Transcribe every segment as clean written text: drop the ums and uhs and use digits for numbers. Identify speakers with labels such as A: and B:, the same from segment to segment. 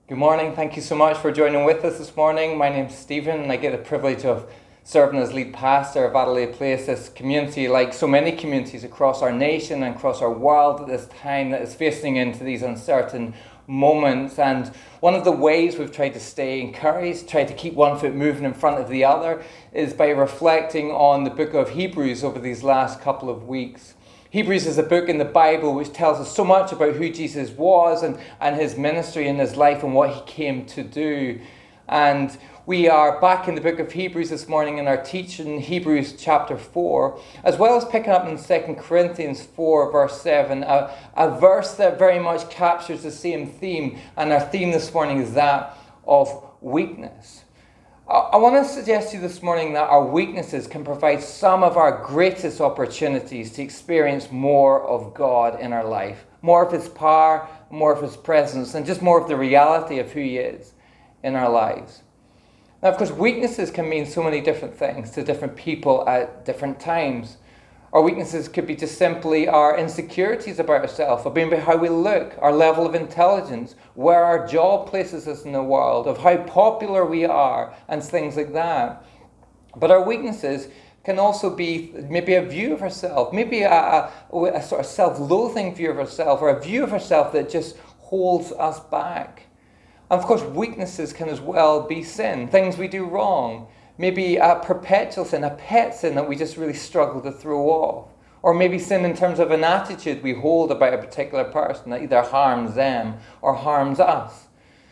A: Good morning. Thank you so much for joining with us this morning. My name's Stephen and I get the privilege of serving as lead pastor of Adelaide Place, this community, like so many communities across our nation and across our world at this time that is facing into these uncertain moments. And one of the ways we've tried to stay encouraged, try to keep one foot moving in front of the other, is by reflecting on the book of Hebrews over these last couple of weeks. Hebrews is a book in the Bible which tells us so much about who Jesus was and his ministry and his life and what he came to do. And we are back in the book of Hebrews this morning in our teaching, Hebrews chapter 4, as well as picking up in 2 Corinthians 4 verse 7, a verse that very much captures the same theme. And our theme this morning is that of weakness. I want to suggest to you this morning that our weaknesses can provide some of our greatest opportunities to experience more of God in our life. More of his power, more of his presence, and just more of the reality of who he is in our lives. Now, of course, weaknesses can mean so many different things to different people at different times. Our weaknesses could be just simply our insecurities about ourselves, of being how we look, our level of intelligence, where our job places us in the world, of how popular we are, and things like that. But our weaknesses can also be maybe a view of ourselves, maybe a sort of self-loathing view of ourselves, or a view of ourselves that just holds us back. And of course, weaknesses can as well be sin, things we do wrong. Maybe a perpetual sin, a pet sin that we just really struggle to throw off. Or maybe sin in terms of an attitude we hold about a particular person that either harms them or harms us.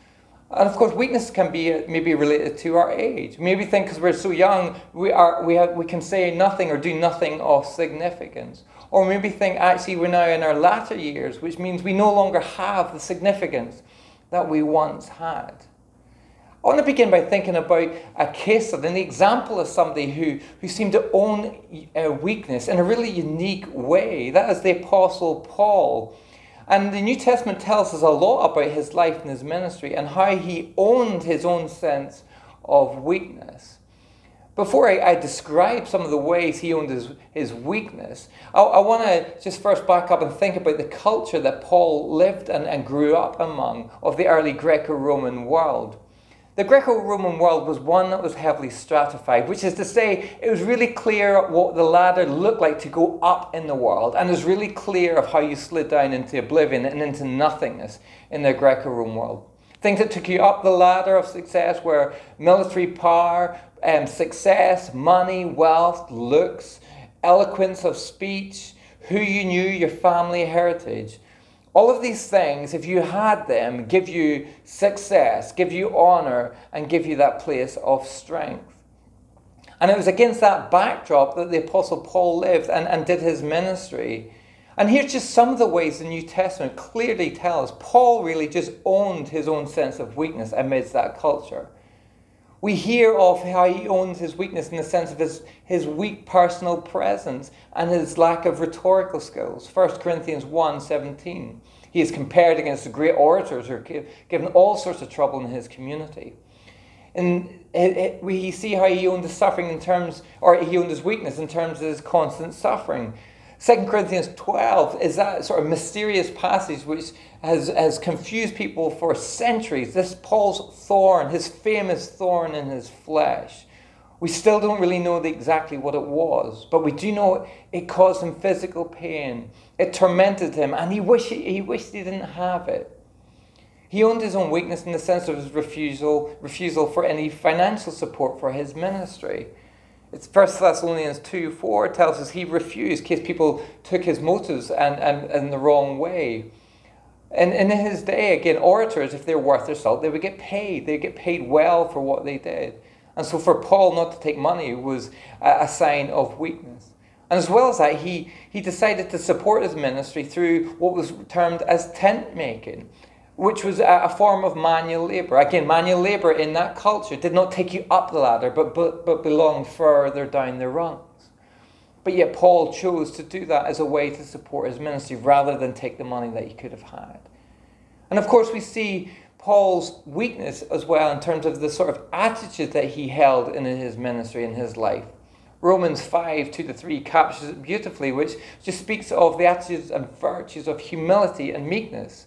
A: And of course, weakness can be maybe related to our age. Maybe think because we're so young, we can say nothing or do nothing of significance. Or maybe think actually we're now in our latter years, which means we no longer have the significance that we once had. I want to begin by thinking about a case study, an example of somebody who seemed to own a weakness in a really unique way. That is the Apostle Paul. And the New Testament tells us a lot about his life and his ministry and how he owned his own sense of weakness. Before I describe some of the ways he owned his weakness, I want to just first back up and think about the culture that Paul lived and grew up among of the early Greco-Roman world. The Greco-Roman world was one that was heavily stratified, which is to say it was really clear what the ladder looked like to go up in the world, and it was really clear of how you slid down into oblivion and into nothingness in the Greco-Roman world. Things that took you up the ladder of success were military power, success, money, wealth, looks, eloquence of speech, who you knew, your family heritage. All of these things, if you had them, give you success, give you honor, and give you that place of strength. And it was against that backdrop that the Apostle Paul lived and did his ministry. And here's just some of the ways the New Testament clearly tells Paul really just owned his own sense of weakness amidst that culture. We hear of how he owns his weakness in the sense of his weak personal presence and his lack of rhetorical skills. 1 Corinthians 1:17. He is compared against the great orators who are given all sorts of trouble in his community. And we see how he owned his suffering he owned his weakness in terms of his constant suffering. 2 Corinthians 12 is that sort of mysterious passage which has confused people for centuries. This Paul's thorn, his famous thorn in his flesh. We still don't really know exactly what it was, but we do know it caused him physical pain. It tormented him, and he wished he didn't have it. He owned his own weakness in the sense of his refusal for any financial support for his ministry. It's 1 Thessalonians 2:4 tells us he refused in case people took his motives and in the wrong way. And in his day, again, orators, if they're worth their salt, they would get paid. They'd get paid well for what they did. And so for Paul not to take money was a sign of weakness. And as well as that, he decided to support his ministry through what was termed as tent making, which was a form of manual labor. Again, manual labor in that culture did not take you up the ladder, but belonged further down the rungs. But yet Paul chose to do that as a way to support his ministry rather than take the money that he could have had. And of course we see Paul's weakness as well in terms of the sort of attitude that he held in his ministry, in his life. Romans 5:2-3 captures it beautifully, which just speaks of the attitudes and virtues of humility and meekness.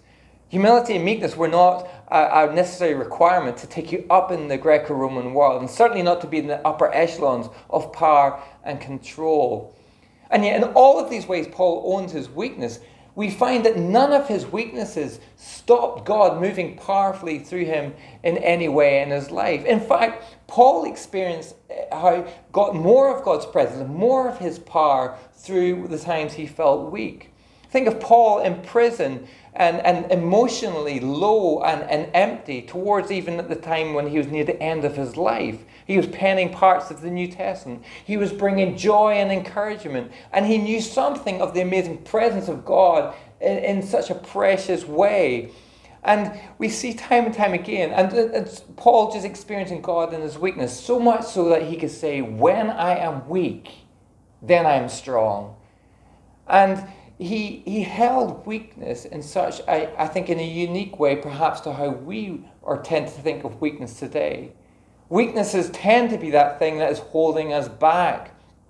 A: Humility and meekness were not a necessary requirement to take you up in the Greco-Roman world, and certainly not to be in the upper echelons of power and control. And yet in all of these ways Paul owns his weakness. We find that none of his weaknesses stopped God moving powerfully through him in any way in his life. In fact, Paul experienced how got more of God's presence and more of his power through the times he felt weak. Think of Paul in prison and emotionally low and empty towards even at the time when he was near the end of his life. He was penning parts of the New Testament. He was bringing joy and encouragement. And he knew something of the amazing presence of God in such a precious way. And we see time and time again, and Paul just experiencing God in his weakness, so much so that he could say, when I am weak, then I am strong. And he held weakness in such, I think, in a unique way, perhaps to how we tend to think of weakness today. Weaknesses tend to be that thing that is holding us back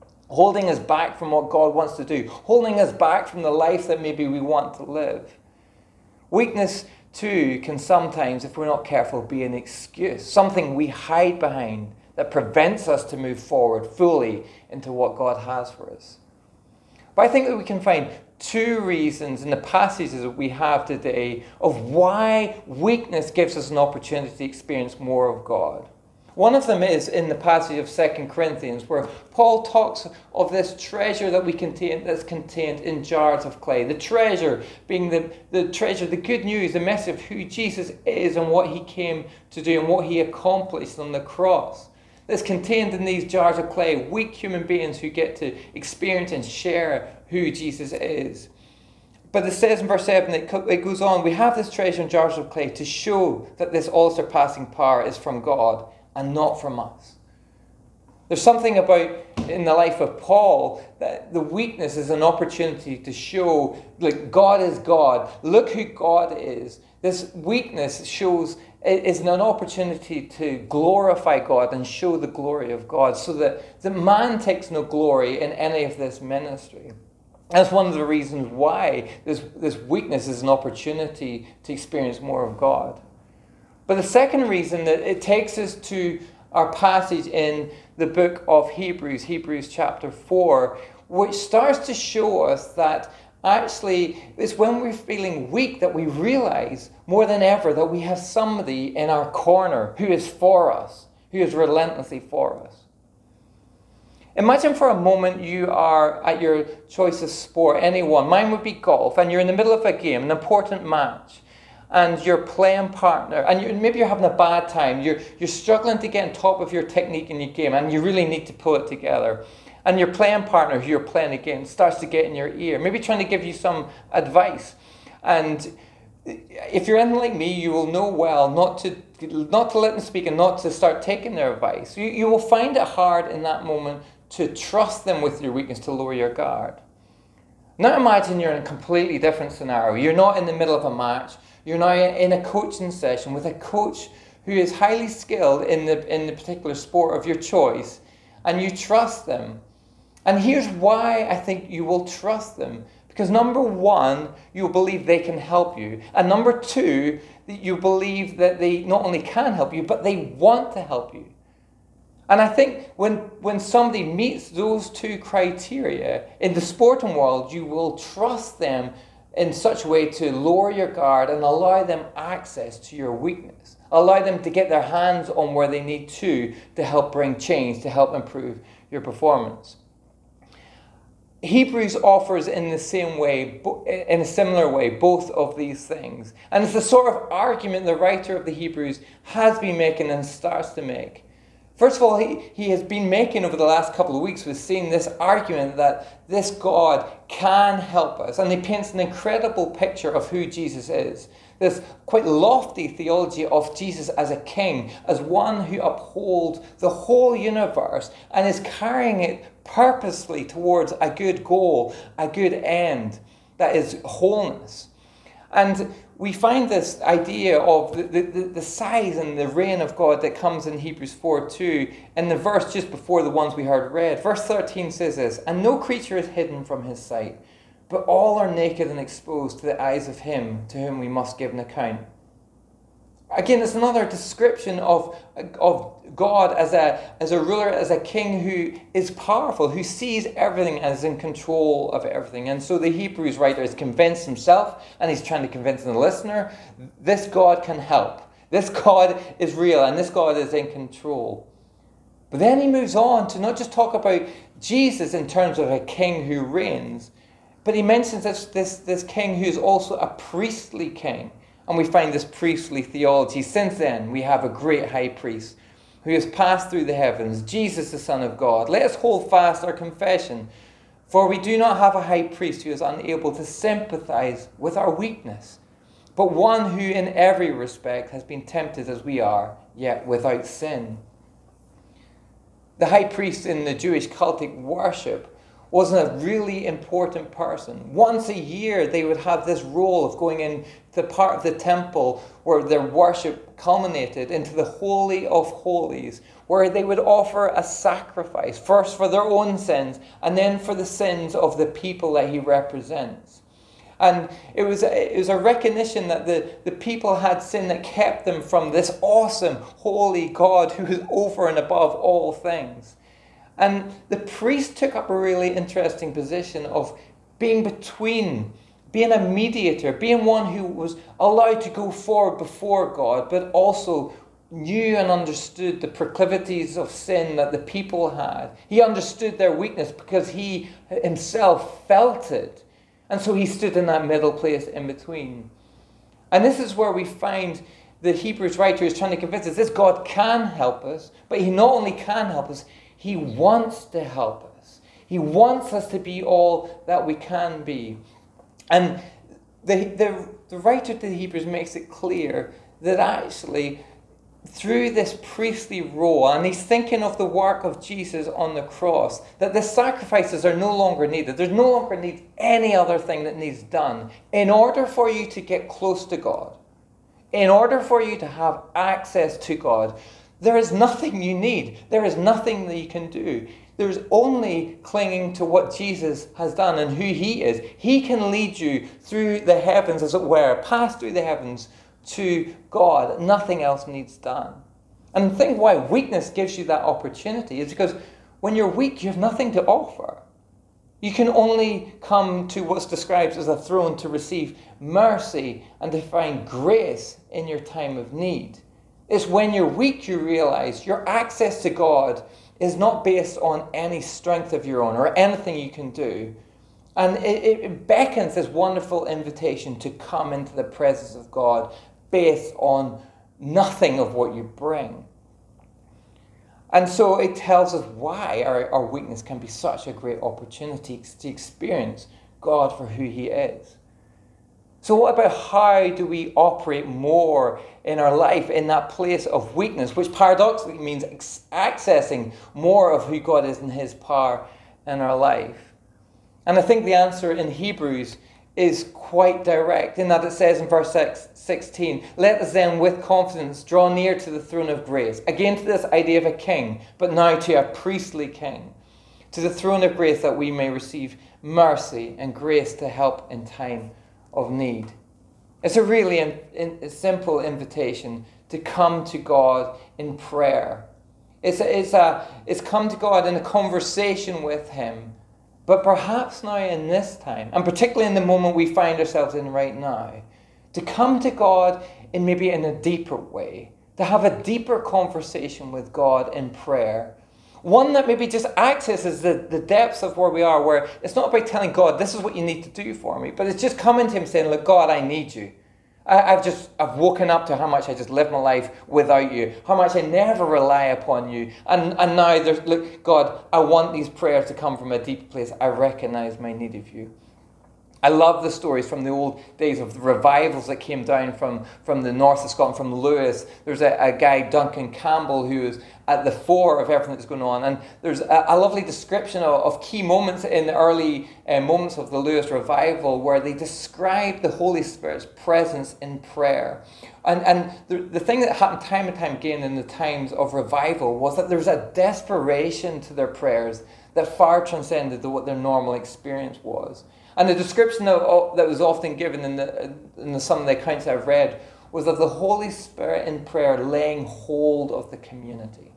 A: from what God wants to do, holding us back from the life that maybe we want to live. Weakness, too, can sometimes, if we're not careful, be an excuse, something we hide behind that prevents us to move forward fully into what God has for us. But I think that we can find two reasons in the passages that we have today of why weakness gives us an opportunity to experience more of God. One of them is in the passage of 2 Corinthians, where Paul talks of this treasure that that's contained in jars of clay. The treasure being the treasure, the good news, the message of who Jesus is and what he came to do and what he accomplished on the cross. That's contained in these jars of clay, weak human beings who get to experience and share who Jesus is. But it says in verse 7, it goes on, we have this treasure in jars of clay to show that this all-surpassing power is from God and not from us. There's something about, in the life of Paul, that the weakness is an opportunity to show, like, God is God. Look who God is. This weakness is an opportunity to glorify God and show the glory of God, so that the man takes no glory in any of this ministry. That's one of the reasons why this weakness is an opportunity to experience more of God. But the second reason that it takes us to our passage in the book of Hebrews chapter 4, which starts to show us that actually it's when we're feeling weak that we realize more than ever that we have somebody in our corner who is for us, who is relentlessly for us. Imagine for a moment you are at your choice of sport, anyone. Mine would be golf, and you're in the middle of a game, an important match. And your playing partner, and maybe you're having a bad time, you're struggling to get on top of your technique in your game, and you really need to pull it together. And your playing partner who you're playing against starts to get in your ear, maybe trying to give you some advice. And if you're anything like me, you will know well not to let them speak and not to start taking their advice. You will find it hard in that moment to trust them with your weakness, to lower your guard. Now imagine you're in a completely different scenario. You're not in the middle of a match. You're now in a coaching session with a coach who is highly skilled in the particular sport of your choice, and you trust them. And here's why I think you will trust them. Because number one, you believe they can help you. And number two, that you believe that they not only can help you, but they want to help you. And I think when somebody meets those two criteria in the sporting world, you will trust them in such a way to lower your guard and allow them access to your weakness. Allow them to get their hands on where they need to help bring change, to help improve your performance. Hebrews offers in the same way, in a similar way, both of these things. And it's the sort of argument the writer of the Hebrews has been making and starts to make. First of all, he has been making over the last couple of weeks, we've seen this argument that this God can help us. And he paints an incredible picture of who Jesus is. This quite lofty theology of Jesus as a king, as one who upholds the whole universe and is carrying it purposely towards a good goal, a good end, that is wholeness. And we find this idea of the size and the reign of God that comes in Hebrews 4:2 in the verse just before the ones we heard read. Verse 13 says this, "And no creature is hidden from his sight, but all are naked and exposed to the eyes of him to whom we must give an account. Again, it's another description of God as a ruler, as a king who is powerful, who sees everything and is in control of everything. And so the Hebrews writer is convinced himself, and he's trying to convince the listener, this God can help. This God is real, and this God is in control. But then he moves on to not just talk about Jesus in terms of a king who reigns, but he mentions this king who is also a priestly king. And we find this priestly theology. Since then, we have a great high priest who has passed through the heavens, Jesus, the Son of God. Let us hold fast our confession, for we do not have a high priest who is unable to sympathize with our weakness, but one who in every respect has been tempted as we are, yet without sin. The high priest in the Jewish cultic worship was a really important person. Once a year, they would have this role of going into the part of the temple where their worship culminated into the Holy of Holies, where they would offer a sacrifice, first for their own sins, and then for the sins of the people that he represents. And it was a recognition that the people had sin that kept them from this awesome, holy God who is over and above all things. And the priest took up a really interesting position of being between, being a mediator, being one who was allowed to go forward before God, but also knew and understood the proclivities of sin that the people had. He understood their weakness because he himself felt it. And so he stood in that middle place in between. And this is where we find the Hebrews writer is trying to convince us this God can help us, but he not only can help us, he wants to help us. He wants us to be all that we can be. And the writer to the Hebrews makes it clear that actually through this priestly role, and he's thinking of the work of Jesus on the cross, that the sacrifices are no longer needed. There's no longer need any other thing that needs done in order for you to get close to God, in order for you to have access to God. There is nothing you need. There is nothing that you can do. There's only clinging to what Jesus has done and who he is. He can lead you through the heavens, as it were, pass through the heavens to God. Nothing else needs done. And the thing why weakness gives you that opportunity is because when you're weak, you have nothing to offer. You can only come to what's described as a throne to receive mercy and to find grace in your time of need. It's when you're weak you realize your access to God is not based on any strength of your own or anything you can do. And it beckons this wonderful invitation to come into the presence of God based on nothing of what you bring. And so it tells us why our weakness can be such a great opportunity to experience God for who he is. So what about how do we operate more in our life in that place of weakness, which paradoxically means accessing more of who God is and his power in our life? And I think the answer in Hebrews is quite direct in that it says in verse 16, let us then with confidence draw near to the throne of grace. Again to this idea of a king, but now to a priestly king. To the throne of grace that we may receive mercy and grace to help in time of need. It's a really a simple invitation to come to God in prayer. It's come to God in a conversation with him. But perhaps now in this time, and particularly in the moment we find ourselves in right now, to come to God in maybe in a deeper way, to have a deeper conversation with God in prayer. One that maybe just accesses the depths of where we are, where it's not about telling God, this is what you need to do for me, but it's just coming to him saying, look, God, I need you. I've woken up to how much I just live my life without you, how much I never rely upon you. And now, look, God, I want these prayers to come from a deep place. I recognize my need of you. I love the stories from the old days of the revivals that came down from the north of Scotland, from Lewis. There's a guy, Duncan Campbell, who is at the fore of everything that's going on. And there's a lovely description of key moments in the early moments of the Lewis revival where they describe the Holy Spirit's presence in prayer. And the thing that happened time and time again in the times of revival was that there was a desperation to their prayers that far transcended what their normal experience was. And the description that was often given in some of the accounts I've read was of the Holy Spirit in prayer laying hold of the community.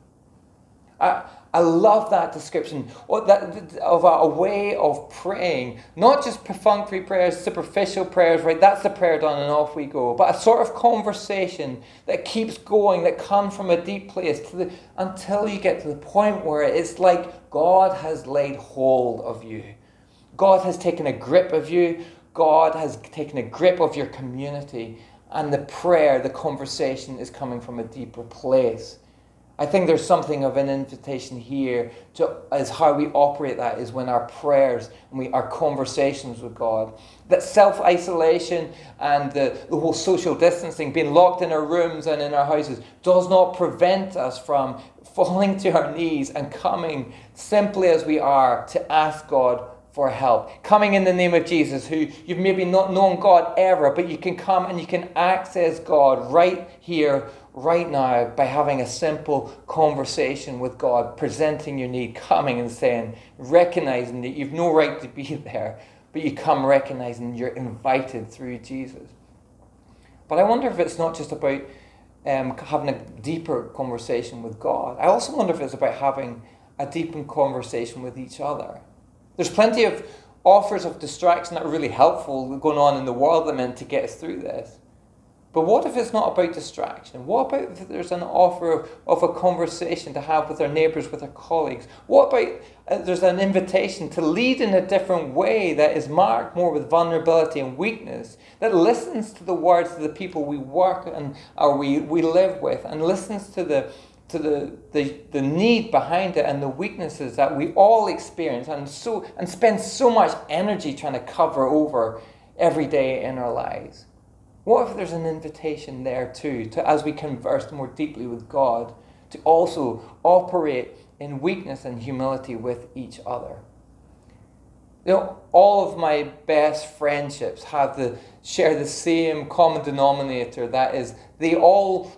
A: I love that description of a way of praying, not just perfunctory prayers, superficial prayers, right? That's the prayer done and off we go. But a sort of conversation that keeps going, that comes from a deep place until you get to the point where it's like God has laid hold of you. God has taken a grip of you. God has taken a grip of your community. And the prayer, the conversation is coming from a deeper place. I think there's something of an invitation here as how we operate that is when our prayers and our conversations with God. That self-isolation and the whole social distancing, being locked in our rooms and in our houses, does not prevent us from falling to our knees and coming simply as we are to ask God for help. Coming in the name of Jesus, who you've maybe not known God ever, but you can come and you can access God right here, right now, by having a simple conversation with God, presenting your need, coming and saying, recognizing that you've no right to be there, but you come recognizing you're invited through Jesus. But I wonder if it's not just about having a deeper conversation with God. I also wonder if it's about having a deeper conversation with each other. There's plenty of offers of distraction that are really helpful going on in the world that are meant to get us through this. But what if it's not about distraction? What about if there's an offer of a conversation to have with our neighbours, with our colleagues? What about there's an invitation to lead in a different way that is marked more with vulnerability and weakness, that listens to the words of the people we work and or we live with, and listens to the need behind it and the weaknesses that we all experience and spend so much energy trying to cover over every day in our lives? What if there's an invitation there too, to as we converse more deeply with God, to also operate in weakness and humility with each other? You know, all of my best friendships share the same common denominator. That is, they all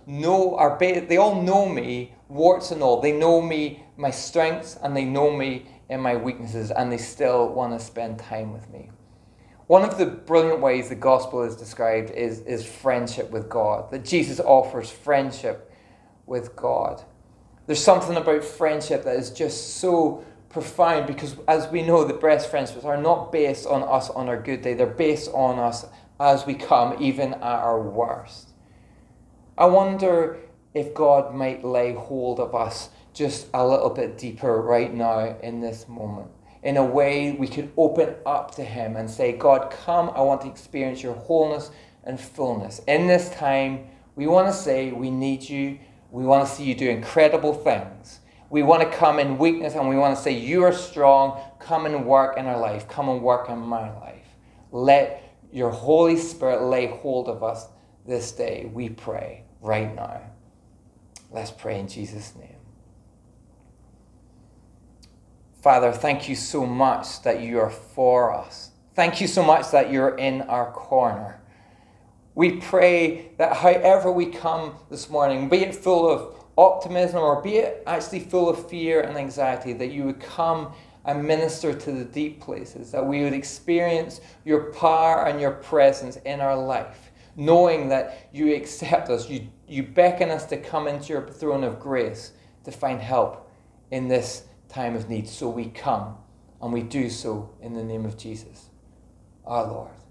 A: know me, warts and all. They know me, my strengths, and they know me in my weaknesses, and they still want to spend time with me. One of the brilliant ways the gospel is described is friendship with God, that Jesus offers friendship with God. There's something about friendship that is just so profound, because as we know, the best friendships are not based on us on our good day. They're based on us as we come, even at our worst. I wonder if God might lay hold of us just a little bit deeper right now in this moment. In a way we could open up to him and say, God, come, I want to experience your wholeness and fullness. In this time, we want to say we need you. We want to see you do incredible things. We want to come in weakness and we want to say, you are strong. Come and work in our life. Come and work in my life. Let your Holy Spirit lay hold of us this day, we pray, right now. Let's pray in Jesus' name. Father, thank you so much that you are for us. Thank you so much that you're in our corner. We pray that however we come this morning, be it full of optimism or be it actually full of fear and anxiety, that you would come and minister to the deep places, that we would experience your power and your presence in our life, knowing that you accept us, you beckon us to come into your throne of grace to find help in this time of need. So we come, and we do so in the name of Jesus, our Lord.